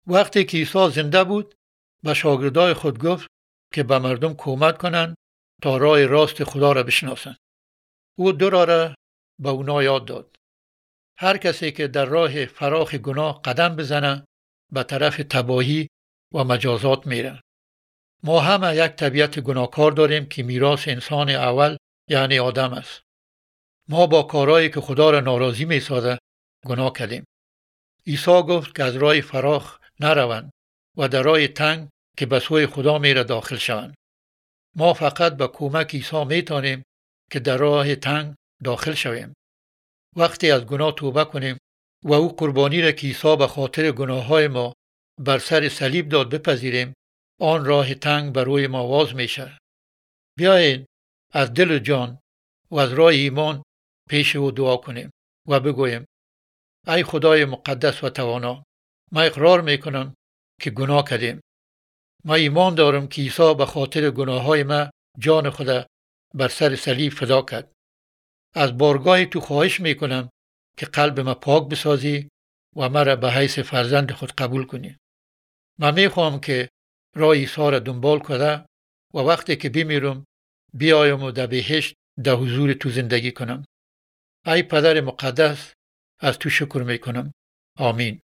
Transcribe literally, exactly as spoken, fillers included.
وقتی که عیسی زنده بود به شاگردای خود گفت که به مردم کمک کنند تا راه راست خدا را بشناسند. او دو راه را به اونا یاد داد. هر کسی که در راه فراخ گناه قدم بزنه به طرف تباهی و مجازات میره. ما همه یک طبیعت گناهکار داریم که میراث انسان اول یعنی آدم است. ما با کارهایی که خدا را ناراضی میسازه گناه کردیم. عیسی گفت که از راه فراخ نروند و در راه تنگ که به سوی خدا میره داخل شوند. ما فقط با کمک عیسی میتونیم که در راه تنگ داخل شویم. وقتی از گناه توبه کنیم و او قربانی را که عیسی به خاطر گناههای ما بر سر صلیب داد بپذیریم، آن راه تنگ بر روی ما واز میشه. بیایید از دل و جان و از راه ایمان پیش او دعا کنیم و بگوییم: ای خدای مقدس و توانا، ما اقرار میکنم که گناه کردیم. ما ایمان دارم که عیسی به خاطر گناههای ما جان خدا بر سر صلیب فدا کرد. از بارگاه تو خواهش میکنم که قلب ما پاک بسازی و مرا به حیث فرزند خود قبول کنی. من میخوام که راه عیسی را دنبال کنم و وقتی که بمیرم بیایم و در بهشت در حضور تو زندگی کنم. ای پدر مقدس، از تو شکر میکنم. آمین.